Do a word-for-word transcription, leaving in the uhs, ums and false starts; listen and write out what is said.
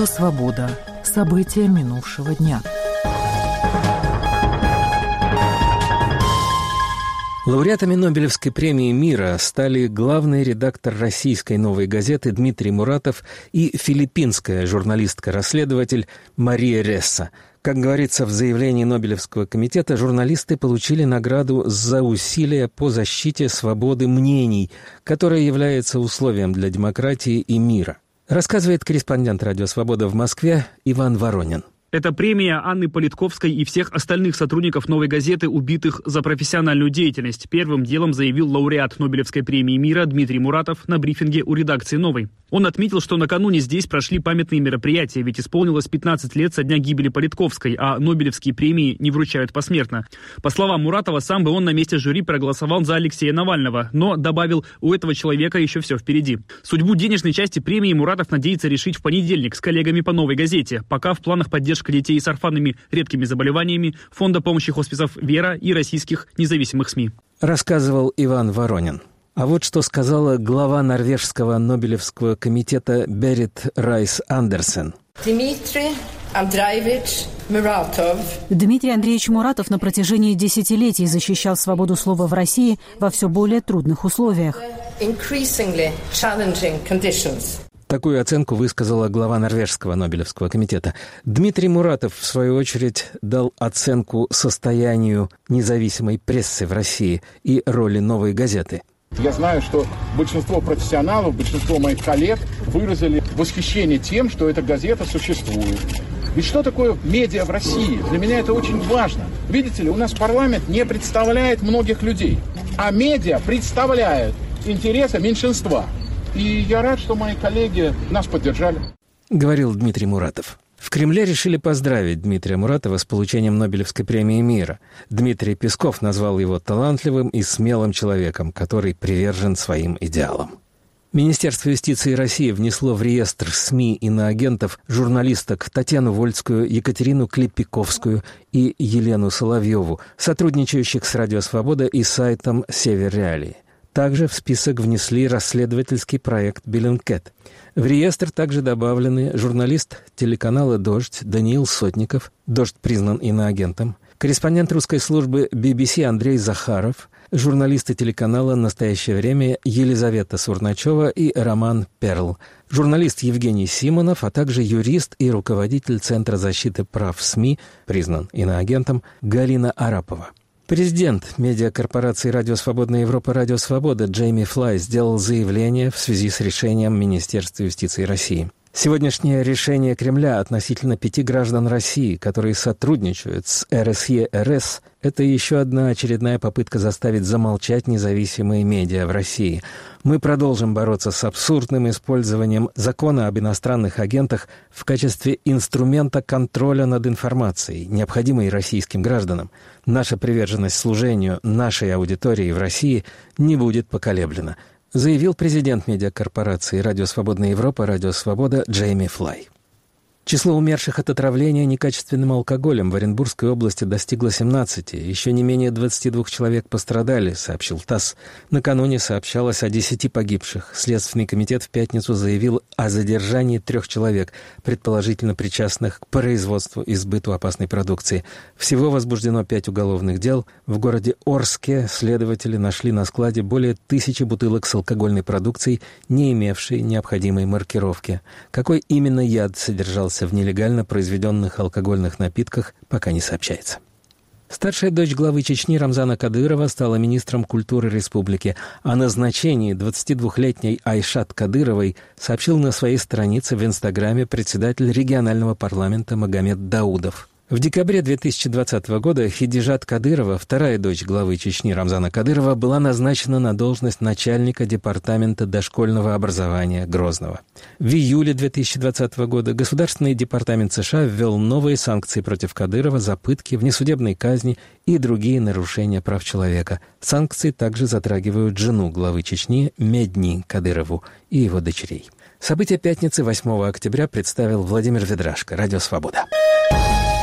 Радио «Свобода». События минувшего дня. Лауреатами Нобелевской премии мира стали главный редактор российской «Новой газеты» Дмитрий Муратов и филиппинская журналистка-расследователь Мария Ресса. Как говорится в заявлении Нобелевского комитета, журналисты получили награду за усилия по защите свободы мнений, которая является условием для демократии и мира. Рассказывает корреспондент «Радио Свобода» в Москве Иван Воронин. Это премия Анны Политковской и всех остальных сотрудников «Новой газеты», убитых за профессиональную деятельность. Первым делом заявил лауреат Нобелевской премии мира Дмитрий Муратов на брифинге у редакции «Новой». Он отметил, что накануне здесь прошли памятные мероприятия, ведь исполнилось пятнадцать лет со дня гибели Политковской, а Нобелевские премии не вручают посмертно. По словам Муратова, сам бы он на месте жюри проголосовал за Алексея Навального, но добавил, у этого человека еще все впереди. Судьбу денежной части премии Муратов надеется решить в понедельник с коллегами по «Новой газете», пока в планах поддержка детей с орфанными редкими заболеваниями, Фонда помощи хосписов «Вера» и российских независимых СМИ. Рассказывал Иван Воронин. А вот что сказала глава норвежского Нобелевского комитета Берит Райс Андерсен. Дмитрий Андреевич Муратов. Дмитрий Андреевич Муратов на протяжении десятилетий защищал свободу слова в России во все более трудных условиях. Такую оценку высказала глава норвежского Нобелевского комитета. Дмитрий Муратов, в свою очередь, дал оценку состоянию независимой прессы в России и роли «Новой газеты». Я знаю, что большинство профессионалов, большинство моих коллег выразили восхищение тем, что эта газета существует. Ведь что такое медиа в России? Для меня это очень важно. Видите ли, у нас парламент не представляет многих людей, а медиа представляют интересы меньшинства. И я рад, что мои коллеги нас поддержали. Говорил Дмитрий Муратов. В Кремле решили поздравить Дмитрия Муратова с получением Нобелевской премии мира. Дмитрий Песков назвал его талантливым и смелым человеком, который привержен своим идеалам. Министерство юстиции России внесло в реестр СМИ иноагентов журналисток Татьяну Вольскую, Екатерину Клепиковскую и Елену Соловьеву, сотрудничающих с «Радио Свобода» и сайтом «Север Реалии». Также в список внесли расследовательский проект «Беллинкет». В реестр также добавлены журналист телеканала «Дождь» Даниил Сотников, «Дождь» признан иноагентом, корреспондент русской службы би би си Андрей Захаров, журналисты телеканала «Настоящее время» Елизавета Сурначева и Роман Перл, журналист Евгений Симонов, а также юрист и руководитель Центра защиты прав СМИ, признан иноагентом, Галина Арапова. Президент медиакорпорации «Радио Свободная Европа» «Радио Свобода» Джейми Флай сделал заявление в связи с решением Министерства юстиции России. Сегодняшнее решение Кремля относительно пяти граждан России, которые сотрудничают с эр эс е эр эс, это еще одна очередная попытка заставить замолчать независимые медиа в России. Мы продолжим бороться с абсурдным использованием закона об иностранных агентах в качестве инструмента контроля над информацией, необходимой российским гражданам. Наша приверженность служению нашей аудитории в России не будет поколеблена, заявил президент медиакорпорации «Радио Свободная Европа» «Радио Свобода» Джейми Флай. Число умерших от отравления некачественным алкоголем в Оренбургской области достигло семнадцати. Еще не менее двадцати двух человек пострадали, сообщил ТАСС. Накануне сообщалось о десяти погибших. Следственный комитет в пятницу заявил о задержании трех человек, предположительно причастных к производству и сбыту опасной продукции. Всего возбуждено пять уголовных дел. В городе Орске следователи нашли на складе более тысячи бутылок с алкогольной продукцией, не имевшей необходимой маркировки. Какой именно яд содержался в нелегально произведенных алкогольных напитках, пока не сообщается. Старшая дочь главы Чечни Рамзана Кадырова стала министром культуры республики. О назначении двадцатидвухлетней Айшат Кадыровой сообщил на своей странице в Инстаграме председатель регионального парламента Магомед Даудов. В декабре две тысячи двадцатого года Хидижат Кадырова, вторая дочь главы Чечни Рамзана Кадырова, была назначена на должность начальника департамента дошкольного образования Грозного. В июле две тысячи двадцатого года Государственный департамент США ввел новые санкции против Кадырова за пытки, внесудебные казни и другие нарушения прав человека. Санкции также затрагивают жену главы Чечни Медни Кадырову и его дочерей. События пятницы восьмого октября представил Владимир Ведрашко, «Радио Свобода».